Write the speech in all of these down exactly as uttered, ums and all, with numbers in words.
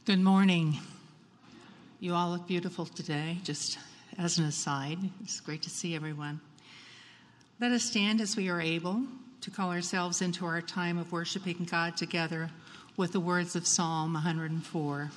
Good morning. You all look beautiful today, just as an aside. It's great to see everyone. Let us stand as we are able to call ourselves into our time of worshiping God together with the words of Psalm one hundred four.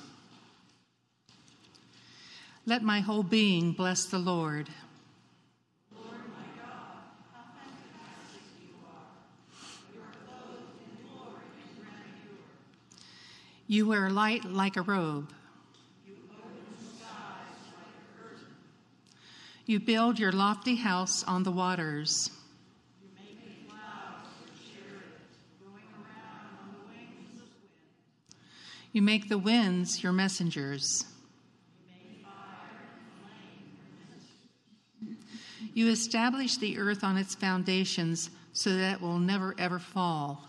Let my whole being bless the Lord. Lord my God, how fantastic you are. You are clothed in glory and grandeur. You wear light like a robe. You open the skies like a curtain. You build your lofty house on the waters. You make the clouds your chariot, going around on the wings of wind. You make the winds your messengers. You make fire and flame your ministers. You establish the earth on its foundations so that it will never ever fall.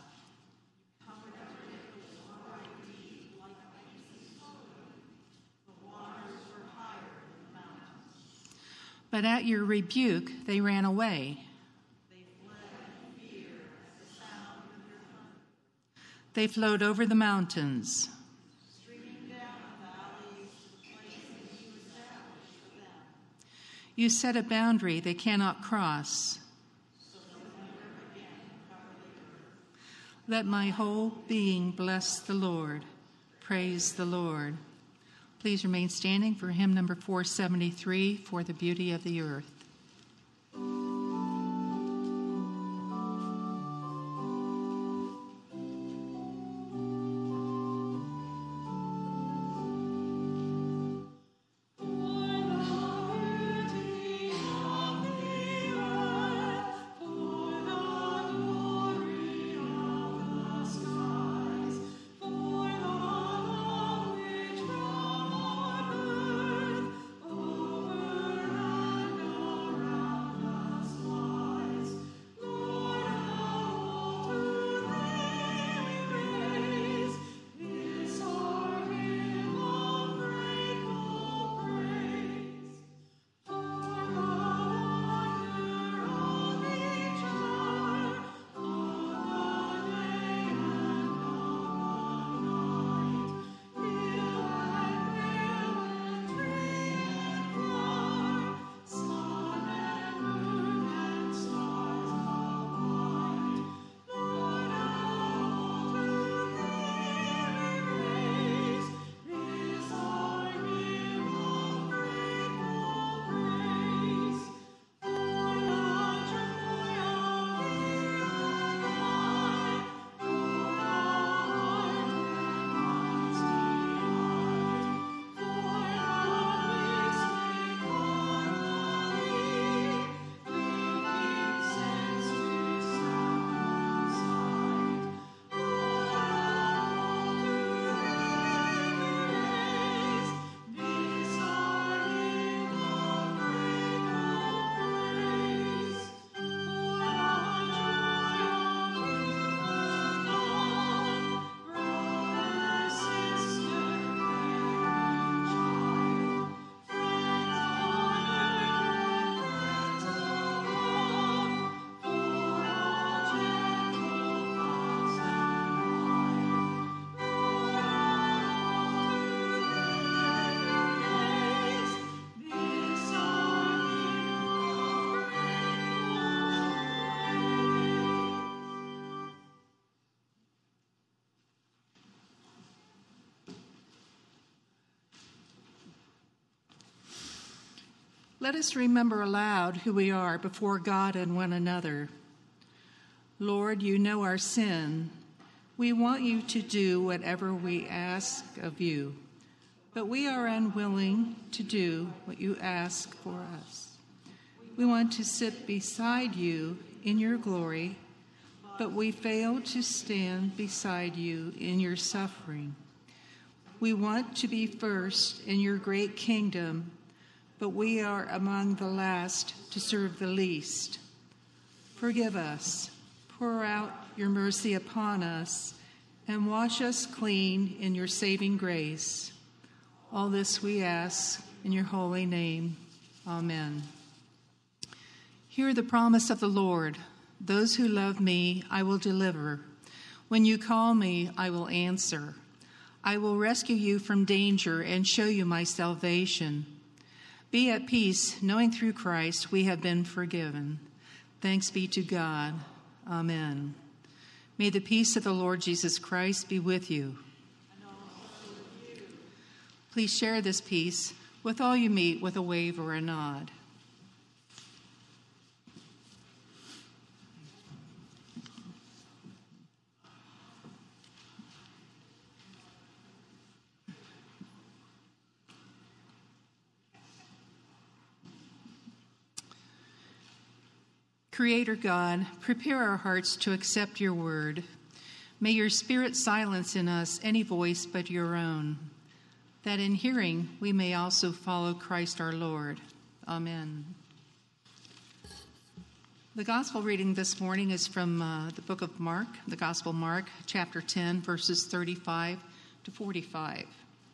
But at your rebuke, they ran away. They fled in fear at the sound of your thunder. They flowed over the mountains. Streaming down the valleys to the place that you established for them. You set a boundary they cannot cross. So they'll never again cover the earth. Let my whole being bless the Lord. Praise the Lord. Please remain standing for hymn number four seventy-three, For the Beauty of the Earth. Let us remember aloud who we are before God and one another. Lord, you know our sin. We want you to do whatever we ask of you, but we are unwilling to do what you ask for us. We want to sit beside you in your glory, but we fail to stand beside you in your suffering. We want to be first in your great kingdom, but we are among the last to serve the least. Forgive us, pour out your mercy upon us, and wash us clean in your saving grace. All this we ask in your holy name. Amen. Hear the promise of the Lord. Those who love me, I will deliver. When you call me, I will answer. I will rescue you from danger and show you my salvation. Be at peace, knowing through Christ we have been forgiven. Thanks be to God. Amen. May the peace of the Lord Jesus Christ be with you. And also with you. Please share this peace with all you meet with a wave or a nod. Creator God, prepare our hearts to accept your word. May your Spirit silence in us any voice but your own, that in hearing we may also follow Christ our Lord. Amen. The gospel reading this morning is from uh, the book of Mark, the Gospel Mark, chapter ten, verses thirty-five to forty-five.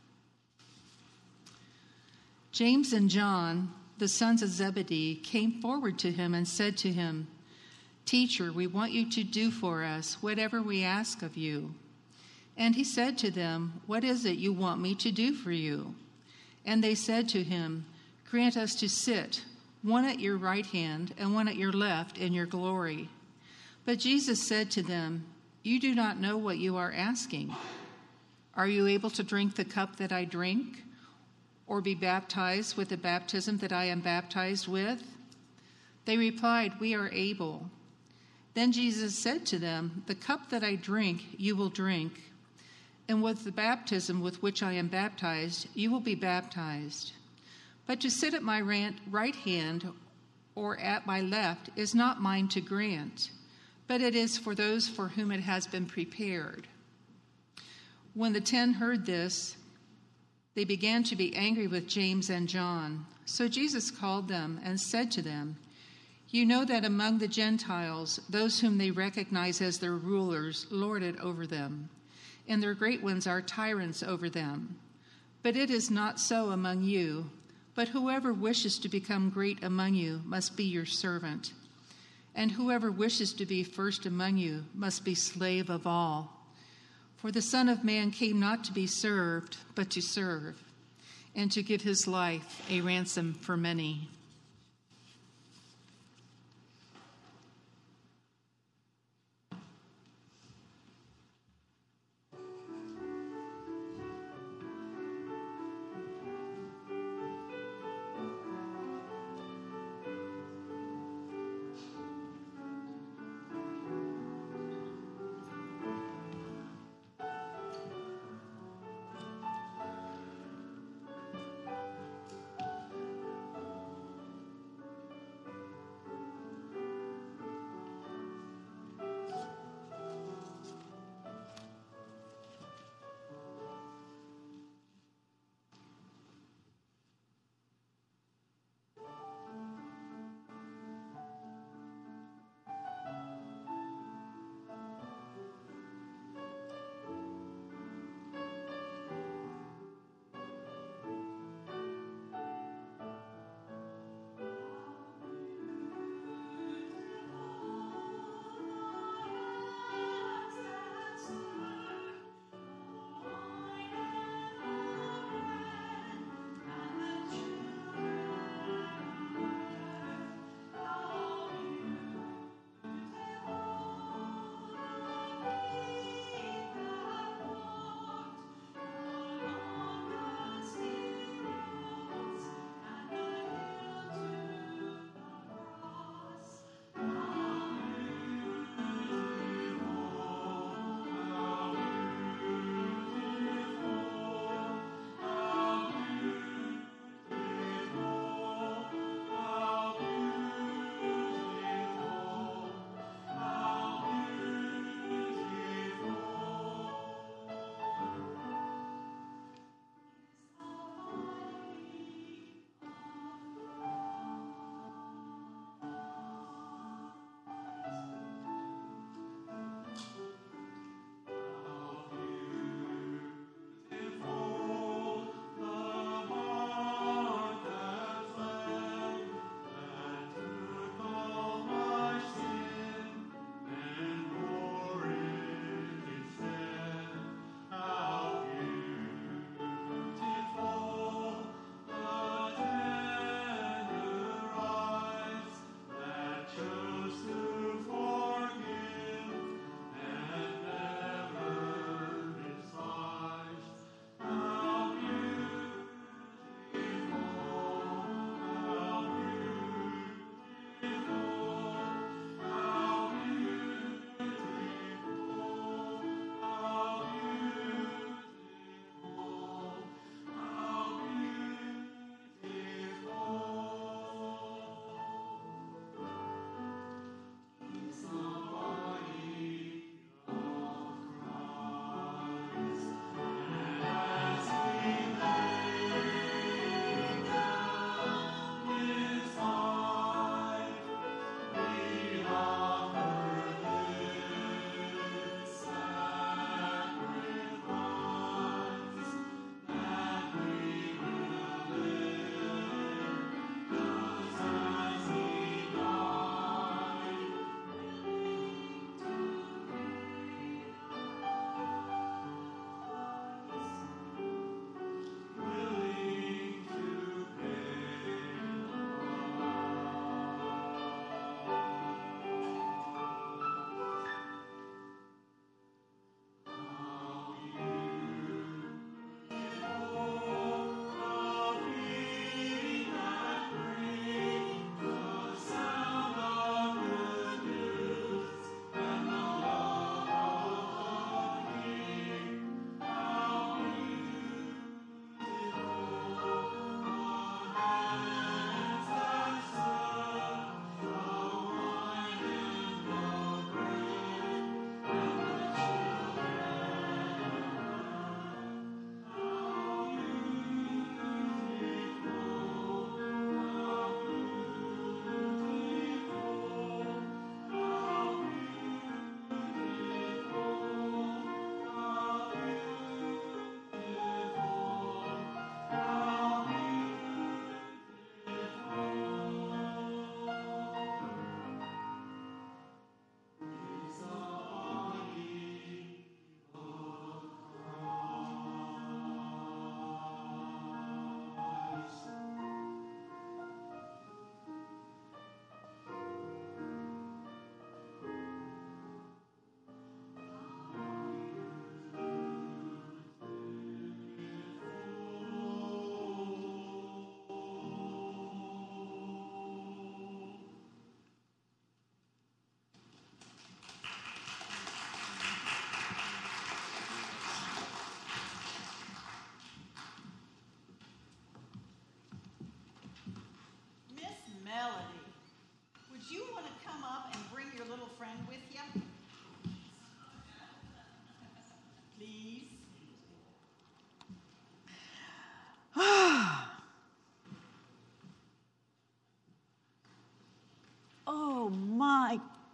James and John, the sons of Zebedee, came forward to him and said to him, Teacher, we want you to do for us whatever we ask of you. And he said to them, What is it you want me to do for you? And they said to him, Grant us to sit, one at your right hand and one at your left in your glory. But Jesus said to them, You do not know what you are asking. Are you able to drink the cup that I drink, or be baptized with the baptism that I am baptized with? They replied, We are able. Then Jesus said to them, The cup that I drink you will drink, and with the baptism with which I am baptized you will be baptized. But to sit at my right hand or at my left is not mine to grant, but it is for those for whom it has been prepared. When the ten heard this, they began to be angry with James and John. So Jesus called them and said to them, You know that among the Gentiles, those whom they recognize as their rulers lord it over them, and their great ones are tyrants over them. But it is not so among you. But whoever wishes to become great among you must be your servant, and whoever wishes to be first among you must be slave of all. For the Son of Man came not to be served, but to serve, and to give his life a ransom for many.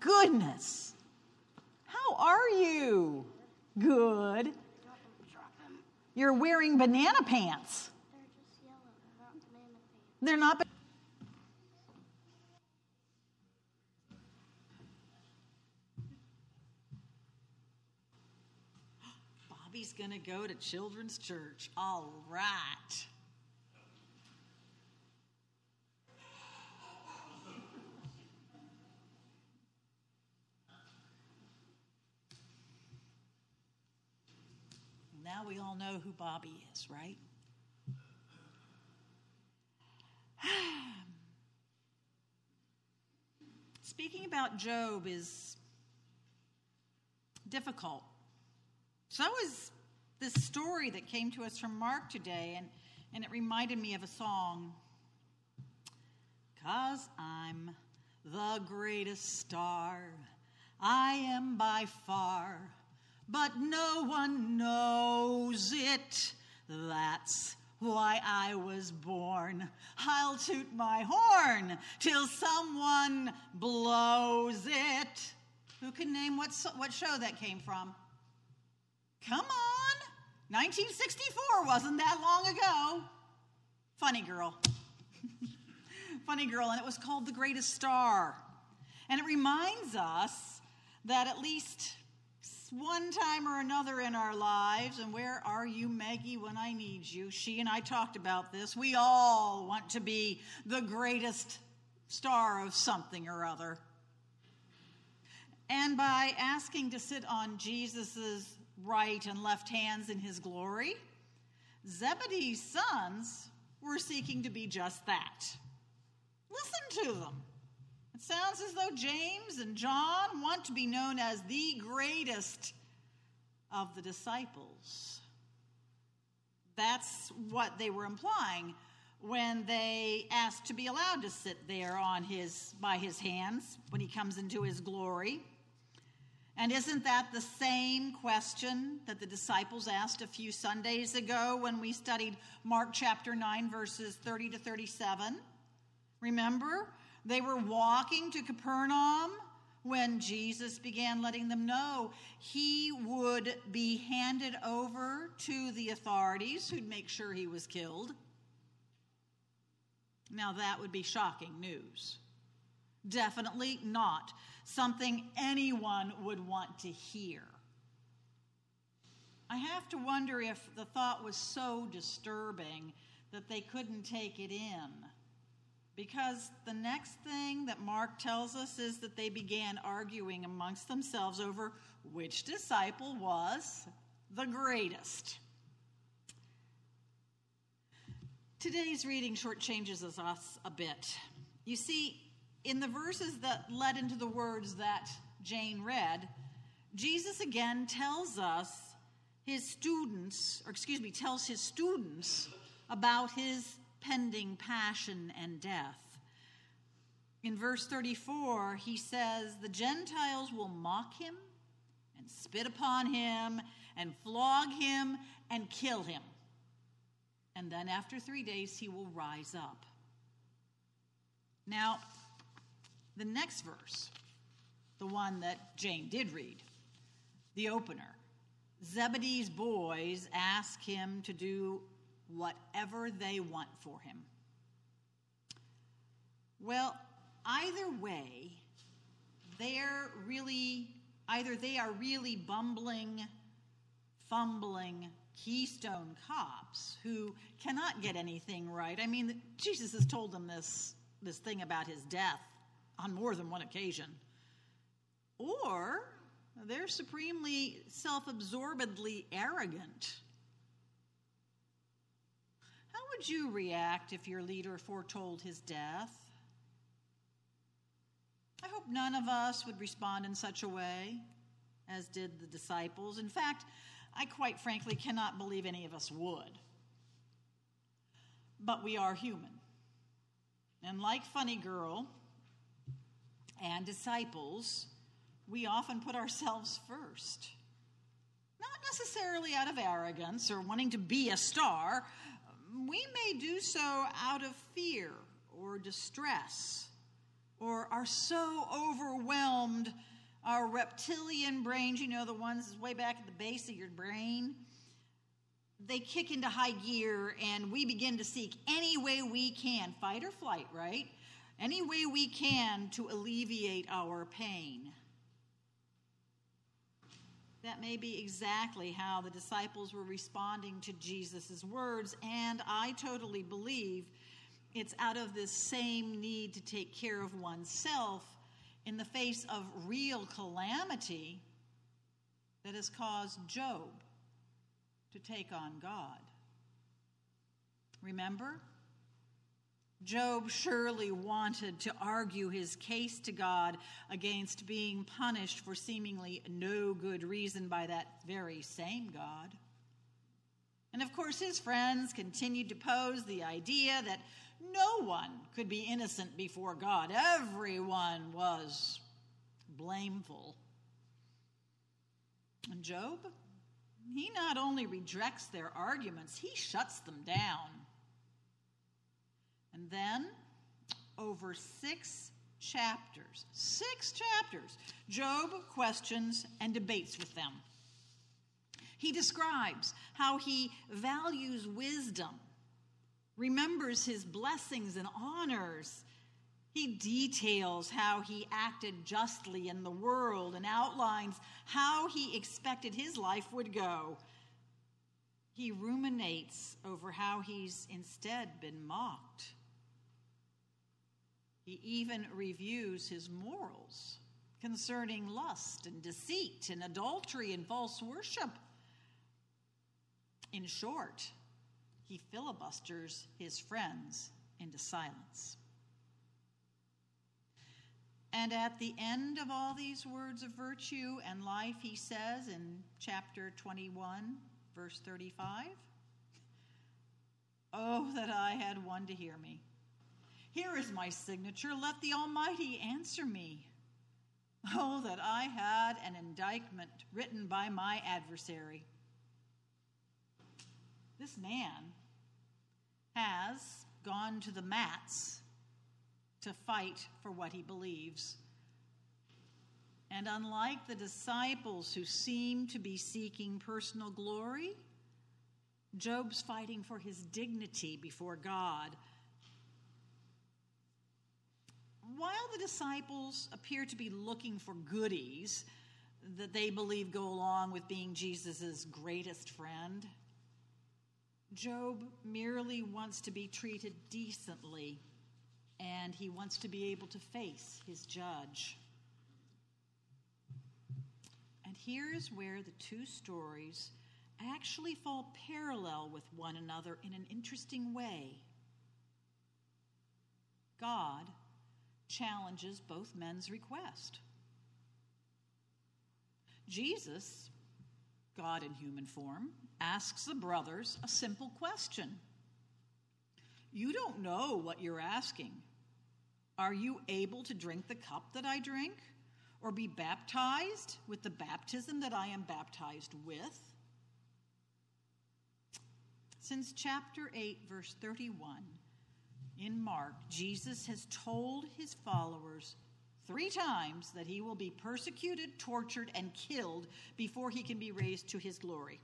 goodness. How are you? Good. You're wearing banana pants. They're just yellow. They're not banana pants. They're not. Ba- Bobby's going to go to children's church. All right. Now we all know who Bobby is, right? Speaking about Job is difficult. So is this story that came to us from Mark today, and, and it reminded me of a song. 'Cause I'm the greatest star, I am by far, but no one knows it. That's why I was born. I'll toot my horn till someone blows it. Who can name what, what show that came from? Come on. nineteen sixty-four, wasn't that long ago. Funny Girl. Funny Girl, and it was called The Greatest Star. And it reminds us that at least one time or another in our lives, and where are you, Maggie, when I need you? She and I talked about this. We all want to be the greatest star of something or other. And by asking to sit on Jesus's right and left hands in his glory, Zebedee's sons were seeking to be just that. Listen to them. It sounds as though James and John want to be known as the greatest of the disciples. That's what they were implying when they asked to be allowed to sit there on his by his hands when he comes into his glory. And isn't that the same question that the disciples asked a few Sundays ago when we studied Mark chapter nine, verses thirty to thirty-seven? Remember? They were walking to Capernaum when Jesus began letting them know he would be handed over to the authorities who'd make sure he was killed. Now that would be shocking news. Definitely not something anyone would want to hear. I have to wonder if the thought was so disturbing that they couldn't take it in. Because the next thing that Mark tells us is that they began arguing amongst themselves over which disciple was the greatest. Today's reading shortchanges us a bit. You see, in the verses that led into the words that Jane read, Jesus again tells us his students, or excuse me, tells his students about his pending passion and death. In verse thirty-four, he says, the Gentiles will mock him and spit upon him and flog him and kill him. And then after three days, he will rise up. Now, the next verse, the one that Jane did read, the opener, Zebedee's boys ask him to do whatever they want for him. Well, either way, they're really, either they are really bumbling, fumbling Keystone cops who cannot get anything right. I mean, Jesus has told them this, this thing about his death on more than one occasion. Or they're supremely self-absorbedly arrogant. How would you react if your leader foretold his death? I hope none of us would respond in such a way as did the disciples. In fact, I quite frankly cannot believe any of us would. But we are human. And like Funny Girl and disciples, we often put ourselves first. Not necessarily out of arrogance or wanting to be a star. We may do so out of fear or distress. or are so overwhelmed, our reptilian brains, you know, the ones way back at the base of your brain, they kick into high gear and we begin to seek any way we can, fight or flight, right? Any way we can to alleviate our pain. That may be exactly how the disciples were responding to Jesus' words, and I totally believe it's out of this same need to take care of oneself in the face of real calamity that has caused Job to take on God. Remember? Job surely wanted to argue his case to God against being punished for seemingly no good reason by that very same God. And of course, his friends continued to pose the idea that no one could be innocent before God. Everyone was blameful. And Job, he not only rejects their arguments, he shuts them down. And then, over six chapters, six chapters, Job questions and debates with them. He describes how he values wisdom, remembers his blessings and honors. He details how he acted justly in the world and outlines how he expected his life would go. He ruminates over how he's instead been mocked. He even reviews his morals concerning lust and deceit and adultery and false worship. In short, he filibusters his friends into silence. And at the end of all these words of virtue and life, he says in chapter twenty-one, verse thirty-five, "Oh, that I had one to hear me. Here is my signature. Let the Almighty answer me. Oh, that I had an indictment written by my adversary." This man has gone to the mats to fight for what he believes. And unlike the disciples who seem to be seeking personal glory, Job's fighting for his dignity before God. While the disciples appear to be looking for goodies that they believe go along with being Jesus' greatest friend, Job merely wants to be treated decently, and he wants to be able to face his judge. And here's where the two stories actually fall parallel with one another in an interesting way. God challenges both men's request. Jesus, God in human form, asks the brothers a simple question. You don't know what you're asking. Are you able to drink the cup that I drink, or be baptized with the baptism that I am baptized with? Since chapter eight, verse thirty-one, in Mark, Jesus has told his followers three times that he will be persecuted, tortured, and killed before he can be raised to his glory.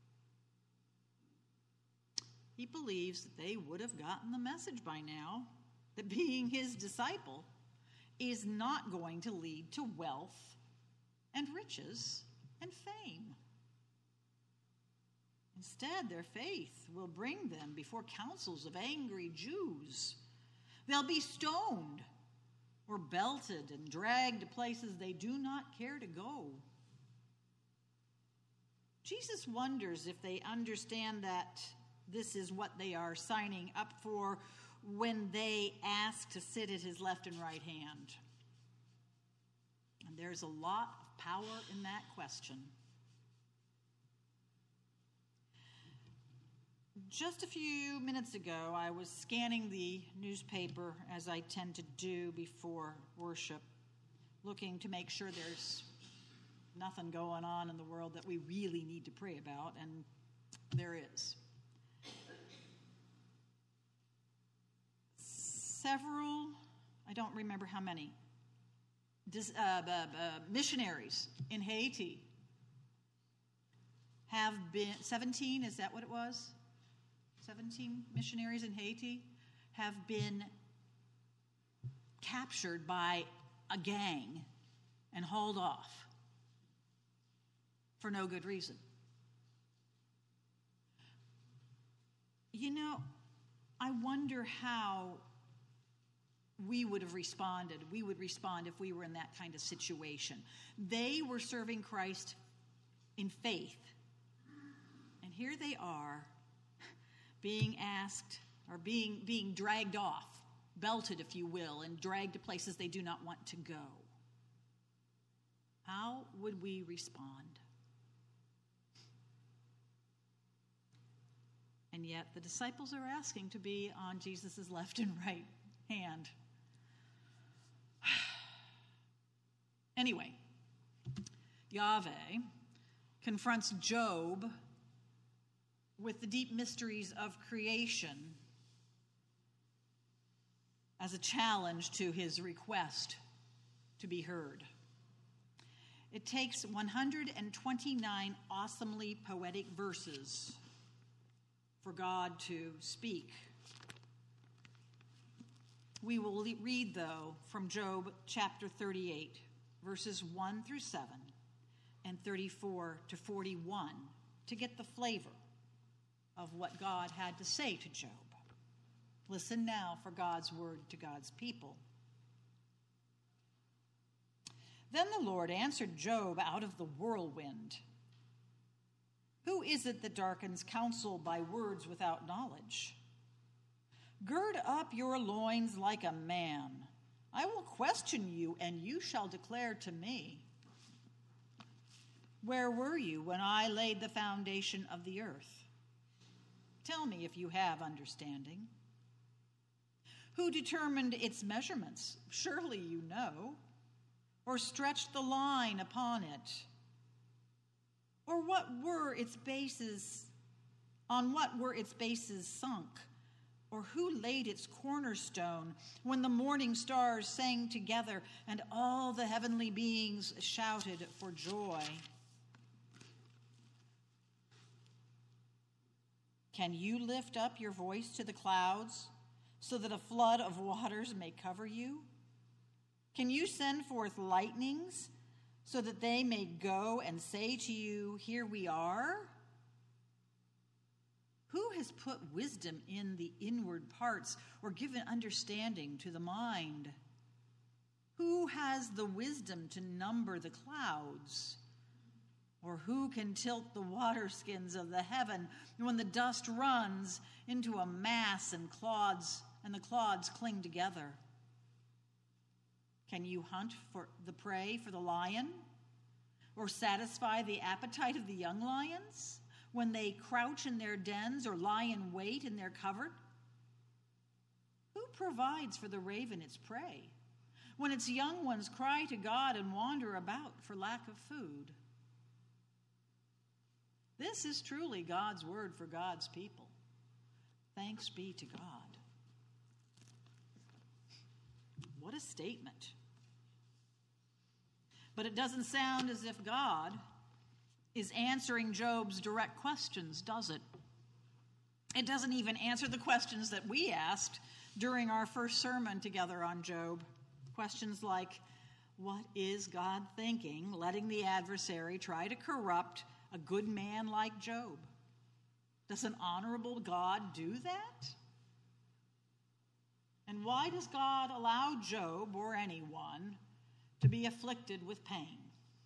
He believes that they would have gotten the message by now, that being his disciple is not going to lead to wealth and riches and fame. Instead, their faith will bring them before councils of angry Jews. They'll be stoned or belted and dragged to places they do not care to go. Jesus wonders if they understand that this is what they are signing up for when they ask to sit at his left and right hand. And there's a lot of power in that question. Just a few minutes ago, I was scanning the newspaper, as I tend to do before worship, looking to make sure there's nothing going on in the world that we really need to pray about, and there is. Several, I don't remember how many, dis, uh, uh, uh, missionaries in Haiti have been, seventeen, is that what it was? seventeen missionaries in Haiti have been captured by a gang and hauled off for no good reason. You know, I wonder how we would have responded. We would respond if we were in that kind of situation. They were serving Christ in faith. And here they are being asked, or being, being dragged off, belted, if you will, and dragged to places they do not want to go. How would we respond? And yet the disciples are asking to be on Jesus' left and right hand. Anyway, Yahweh confronts Job with the deep mysteries of creation as a challenge to his request to be heard. It takes one hundred twenty-nine awesomely poetic verses for God to speak. We will read, though, from Job chapter thirty-eight, verses one through seven, and thirty-four to forty-one, to get the flavor of what God had to say to Job. Listen now for God's word to God's people. Then the Lord answered Job out of the whirlwind. Who is it that darkens counsel by words without knowledge? Gird up your loins like a man. I will question you, and you shall declare to me. Where were you when I laid the foundation of the earth? Tell me if you have understanding. Who determined its measurements? Surely you know. Or stretched the line upon it? Or what were its bases, on what were its bases sunk? Or who laid its cornerstone when the morning stars sang together and all the heavenly beings shouted for joy? Can you lift up your voice to the clouds so that a flood of waters may cover you? Can you send forth lightnings so that they may go and say to you, here we are? Who has put wisdom in the inward parts or given understanding to the mind? Who has the wisdom to number the clouds? Or who can tilt the waterskins of the heaven when the dust runs into a mass and clods and the clods cling together? Can you hunt for the prey for the lion? Or satisfy the appetite of the young lions when they crouch in their dens or lie in wait in their covert? Who provides for the raven its prey when its young ones cry to God and wander about for lack of food? This is truly God's word for God's people. Thanks be to God. What a statement. But it doesn't sound as if God is answering Job's direct questions, does it? It doesn't even answer the questions that we asked during our first sermon together on Job. Questions like, what is God thinking, letting the adversary try to corrupt a good man like Job? Does an honorable God do that? And why does God allow Job or anyone to be afflicted with pain?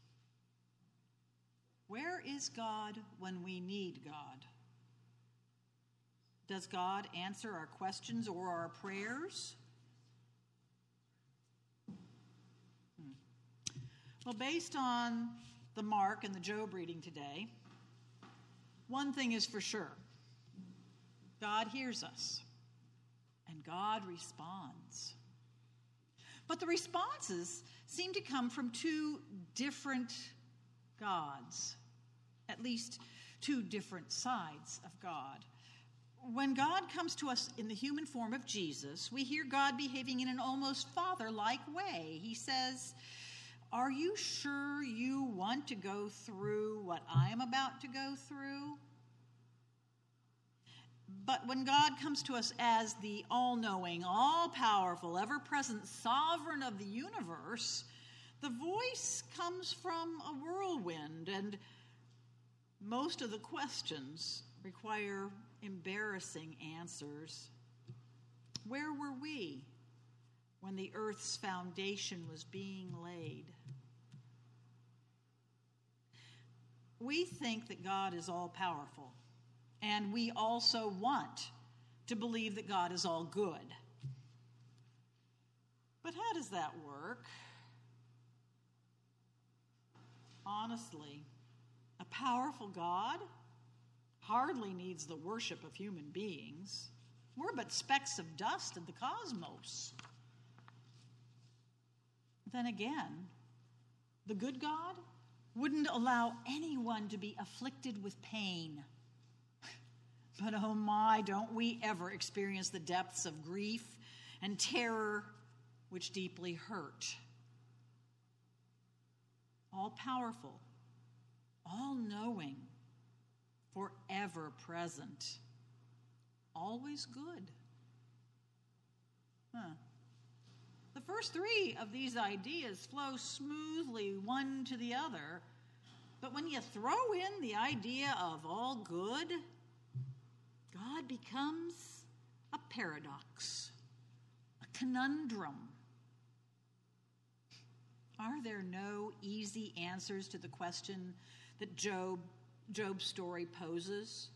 Where is God when we need God? Does God answer our questions or our prayers? Hmm. Well, based on the Mark and the Job reading today, one thing is for sure. God hears us, and God responds. But the responses seem to come from two different gods, at least two different sides of God. when God comes to us in the human form of Jesus, we hear God behaving in an almost father-like way. He says, "Are you sure you want to go through what I am about to go through?" But when God comes to us as the all-knowing, all-powerful, ever-present sovereign of the universe, the voice comes from a whirlwind, and most of the questions require embarrassing answers. Where were we when the earth's foundation was being laid? We think that God is all-powerful, and we also want to believe that God is all good. But how does that work? Honestly, a powerful God hardly needs the worship of human beings. We're but specks of dust in the cosmos. Then again, the good God wouldn't allow anyone to be afflicted with pain. But oh my, don't we ever experience the depths of grief and terror which deeply hurt. All-powerful, all-knowing, forever present, always good. Huh. The first three of these ideas flow smoothly one to the other, but when you throw in the idea of all good, God becomes a paradox, a conundrum. Are there no easy answers to the question that Job, Job's story poses?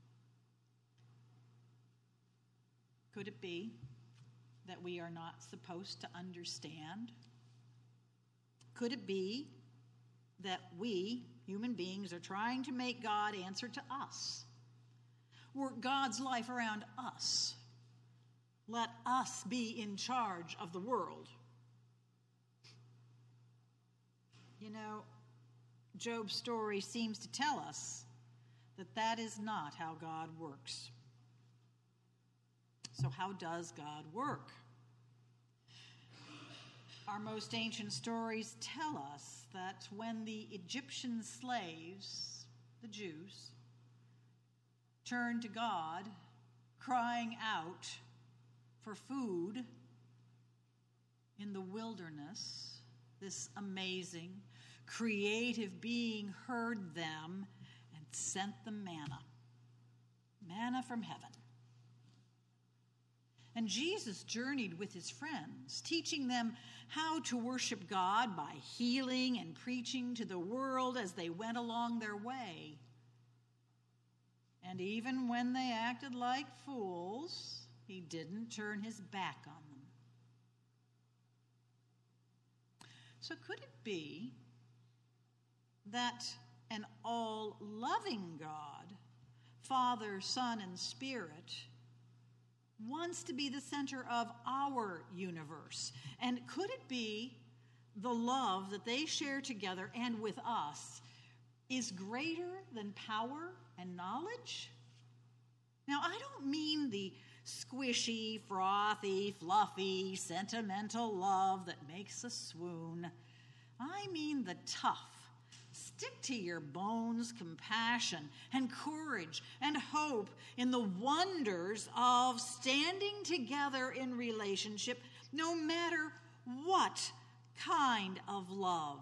Could it be that we are not supposed to understand? Could it be that we, human beings, are trying to make God answer to us? Work God's life around us. Let us be in charge of the world. You know, Job's story seems to tell us that that is not how God works. So how does God work? Our most ancient stories tell us that when the Egyptian slaves, the Jews, turned to God, crying out for food in the wilderness, this amazing, creative being heard them and sent them manna, manna from heaven. And Jesus journeyed with his friends, teaching them how to worship God by healing and preaching to the world as they went along their way. And even when they acted like fools, he didn't turn his back on them. So could it be that an all-loving God, Father, Son, and Spirit, wants to be the center of our universe? And could it be the love that they share together and with us is greater than power and knowledge? Now, I don't mean the squishy, frothy, fluffy, sentimental love that makes us swoon. I mean the tough, stick-to-your-bones compassion and courage and hope in the wonders of standing together in relationship, no matter what kind of love.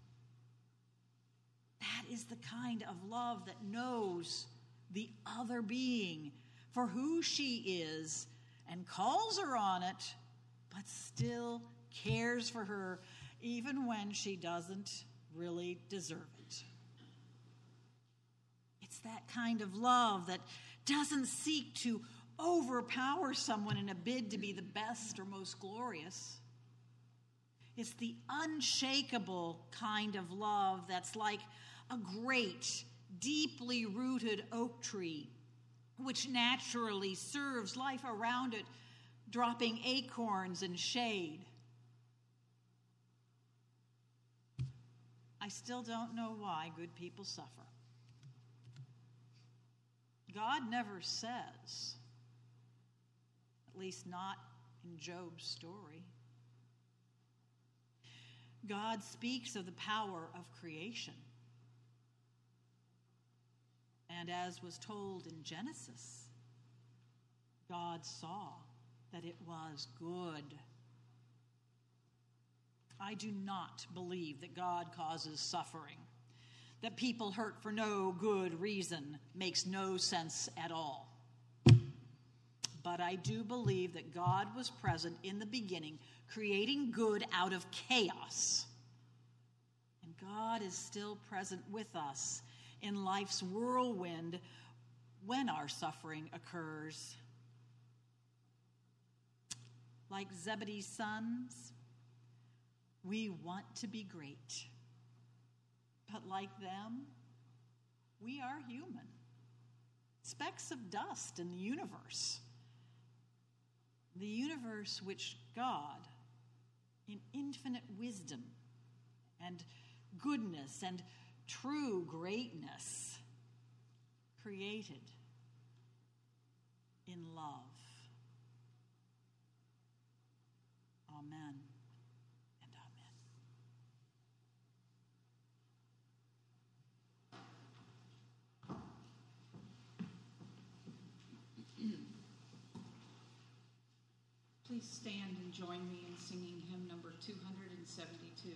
That is the kind of love that knows the other being for who she is and calls her on it, but still cares for her even when she doesn't really deserve it. It's that kind of love that doesn't seek to overpower someone in a bid to be the best or most glorious. It's the unshakable kind of love that's like a great, deeply rooted oak tree, which naturally serves life around it, dropping acorns and shade. I still don't know why good people suffer. God never says, at least not in Job's story. God speaks of the power of creation. And as was told in Genesis, God saw that it was good. I do not believe that God causes suffering. That people hurt for no good reason makes no sense at all. But I do believe that God was present in the beginning, creating good out of chaos. And God is still present with us in life's whirlwind when our suffering occurs. Like Zebedee's sons, we want to be great. But like them, we are human, specks of dust in the universe. The universe which God, in infinite wisdom and goodness and true greatness, created in love. Amen and amen. Please stand and join me in singing hymn number two hundred seventy-two.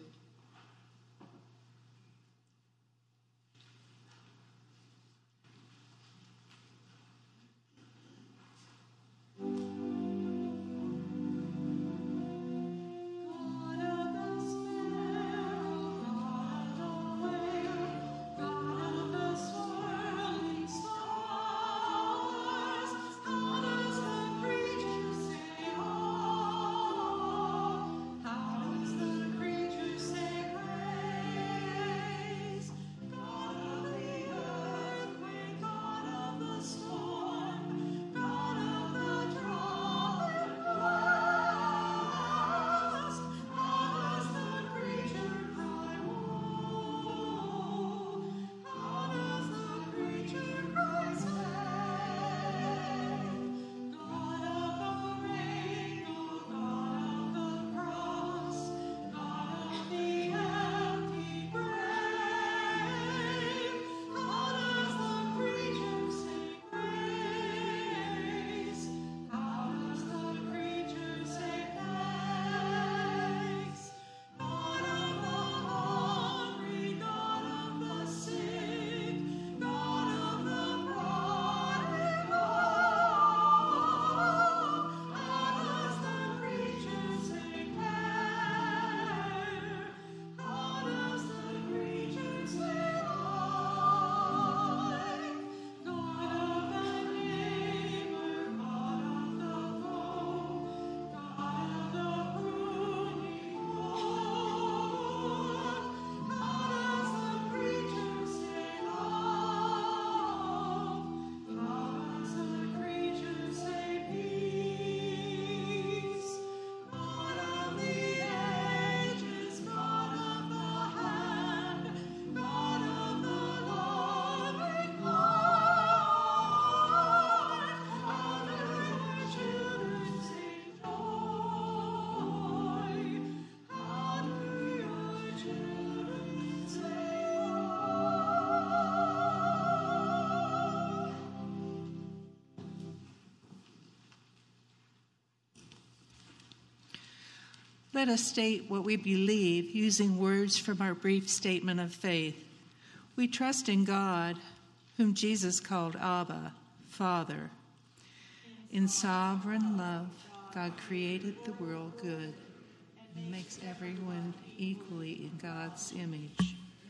Let us state what we believe using words from our brief statement of faith. We trust in God, whom Jesus called Abba, Father. In sovereign love, God created the world good and makes everyone equally in God's image,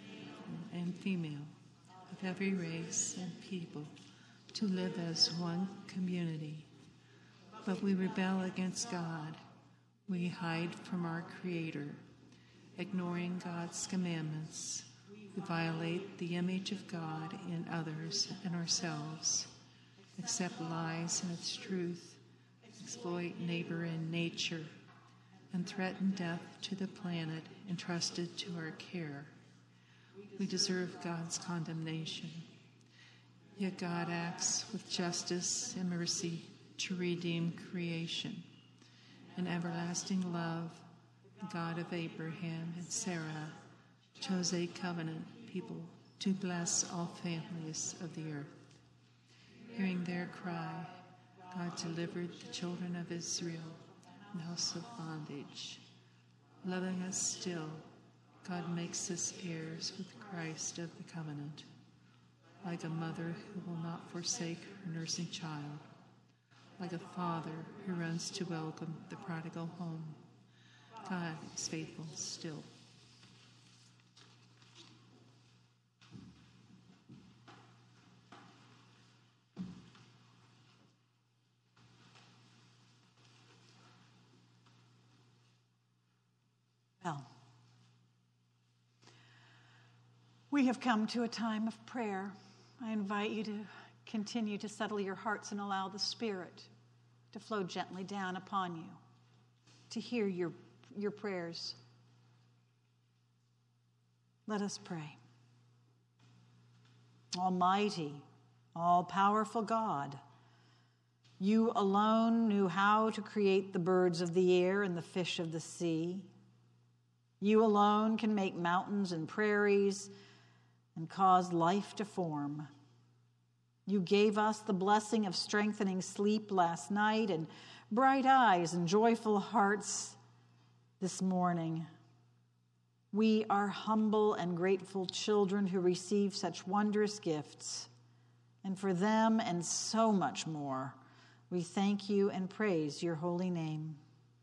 and female, of every race and people, to live as one community. But we rebel against God. We hide from our Creator, ignoring God's commandments. We violate the image of God in others and ourselves, accept lies and its truth, exploit neighbor and nature, and threaten death to the planet entrusted to our care. We deserve God's condemnation. Yet God acts with justice and mercy to redeem creation. In everlasting love, the God of Abraham and Sarah chose a covenant people to bless all families of the earth. Hearing their cry, God delivered the children of Israel from the house of bondage. Loving us still, God makes us heirs with Christ of the covenant. Like a mother who will not forsake her nursing child, like a father who runs to welcome the prodigal home, God is faithful still. Well, we have come to a time of prayer. I invite you to continue to settle your hearts and allow the Spirit to flow gently down upon you, to hear your, your prayers. Let us pray. Almighty, all-powerful God, you alone knew how to create the birds of the air and the fish of the sea. You alone can make mountains and prairies and cause life to form. You gave us the blessing of strengthening sleep last night and bright eyes and joyful hearts this morning. We are humble and grateful children who receive such wondrous gifts. And for them and so much more, we thank you and praise your holy name.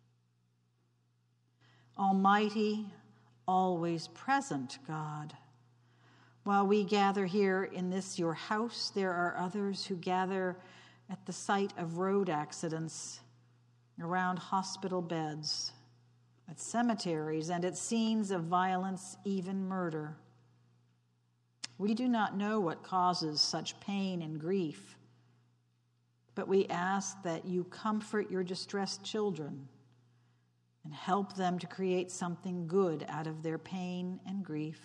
Almighty, always present God, while we gather here in this your house, there are others who gather at the site of road accidents, around hospital beds, at cemeteries, and at scenes of violence, even murder. We do not know what causes such pain and grief, but we ask that you comfort your distressed children and help them to create something good out of their pain and grief.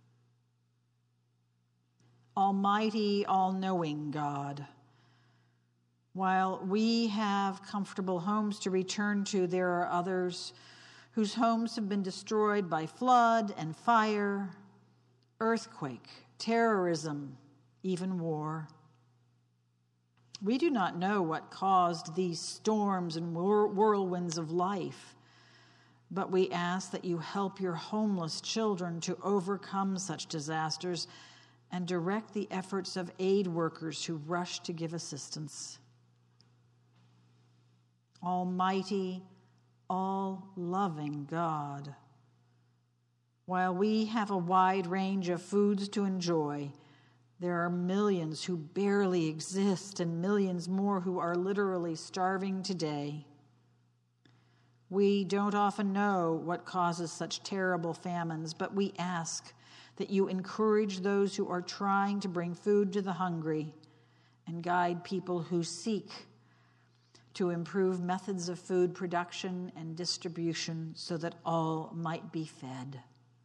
Almighty, all-knowing God, while we have comfortable homes to return to, there are others whose homes have been destroyed by flood and fire, earthquake, terrorism, even war. We do not know what caused these storms and whirlwinds of life, but we ask that you help your homeless children to overcome such disasters and direct the efforts of aid workers who rush to give assistance. Almighty, all-loving God, while we have a wide range of foods to enjoy, there are millions who barely exist and millions more who are literally starving today. We don't often know what causes such terrible famines, but we ask that you encourage those who are trying to bring food to the hungry and guide people who seek to improve methods of food production and distribution so that all might be fed.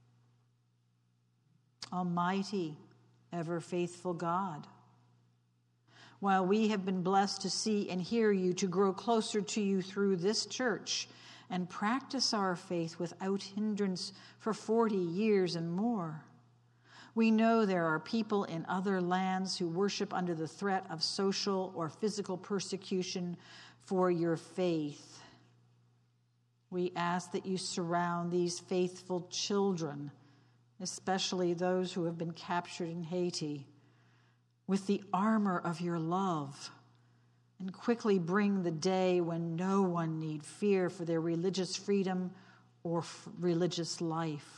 Almighty, ever-faithful God, while we have been blessed to see and hear you, to grow closer to you through this church and practice our faith without hindrance for forty years and more, we know there are people in other lands who worship under the threat of social or physical persecution for your faith. We ask that you surround these faithful children, especially those who have been captured in Haiti, with the armor of your love, and quickly bring the day when no one need fear for their religious freedom or f- religious life.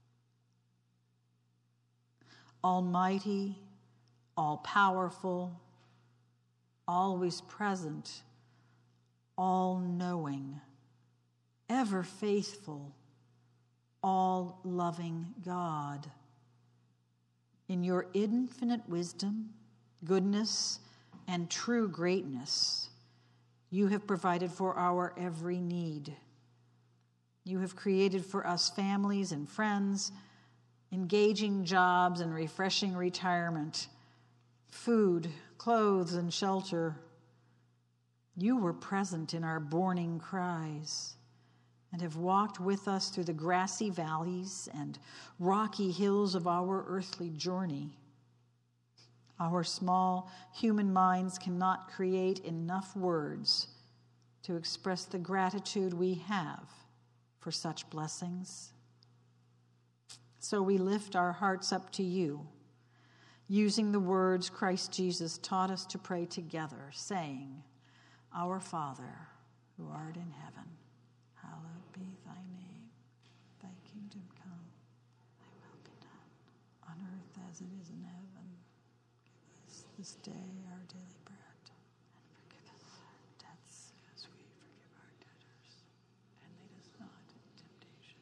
Almighty, all-powerful, always present, all-knowing, ever-faithful, all-loving God, in your infinite wisdom, goodness, and true greatness, you have provided for our every need. You have created for us families and friends, engaging jobs and refreshing retirement, food, clothes, and shelter. You were present in our mourning cries and have walked with us through the grassy valleys and rocky hills of our earthly journey. Our small human minds cannot create enough words to express the gratitude we have for such blessings. So we lift our hearts up to you, using the words Christ Jesus taught us to pray together, saying, Our Father, who art in heaven, hallowed be thy name. Thy kingdom come, thy will be done, on earth as it is in heaven. Give us this day our daily bread, and forgive us our debts as we forgive our debtors. And lead us not into temptation.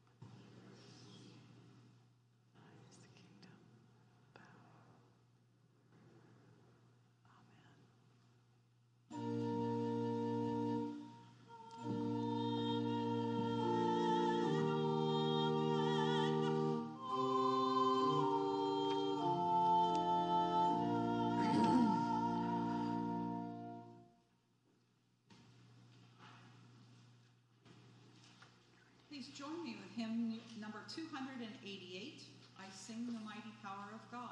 Thine is the kingdom, power. Please join me with hymn number two hundred eighty-eight, I Sing the Mighty Power of God.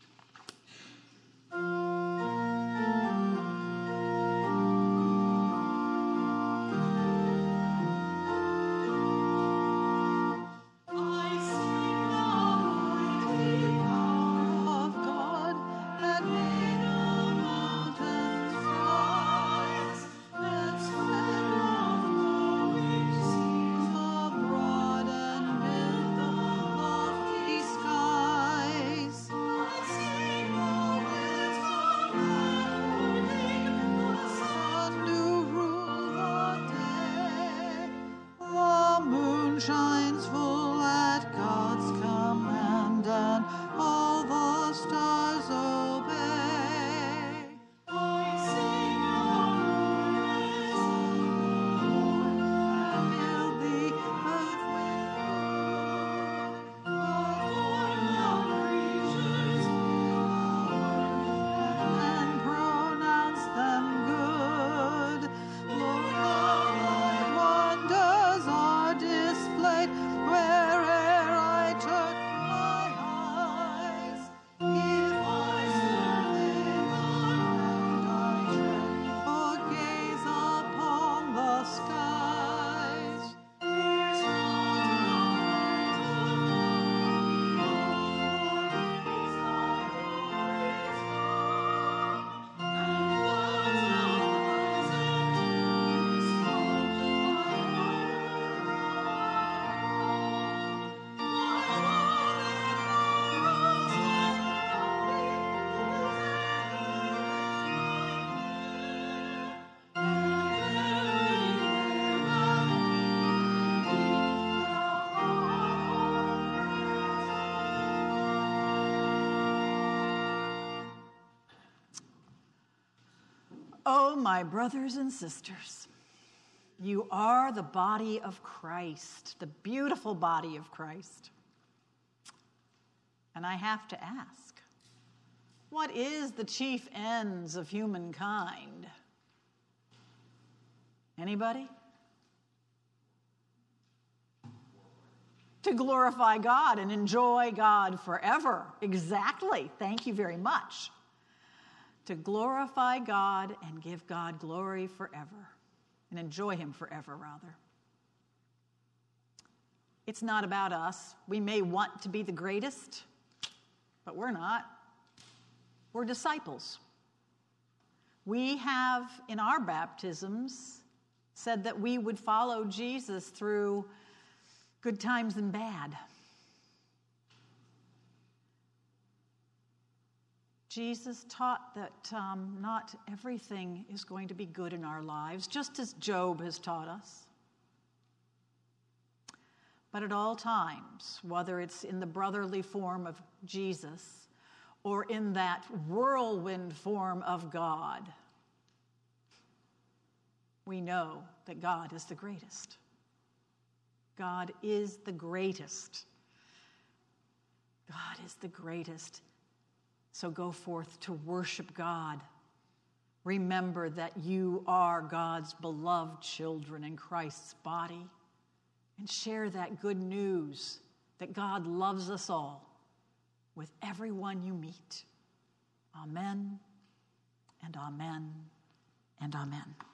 Oh, my brothers and sisters, you are the body of Christ, the beautiful body of Christ. And I have to ask, what is the chief ends of humankind? Anybody? To glorify God and enjoy God forever. Exactly. Thank you very much. To glorify God and give God glory forever, and enjoy him forever, rather. It's not about us. We may want to be the greatest, but we're not. We're disciples. We have, in our baptisms, said that we would follow Jesus through good times and bad. Jesus taught that um, not everything is going to be good in our lives, just as Job has taught us. But at all times, whether it's in the brotherly form of Jesus or in that whirlwind form of God, we know that God is the greatest. God is the greatest. God is the greatest. So go forth to worship God. Remember that you are God's beloved children in Christ's body, and share that good news that God loves us all with everyone you meet. Amen and amen and amen.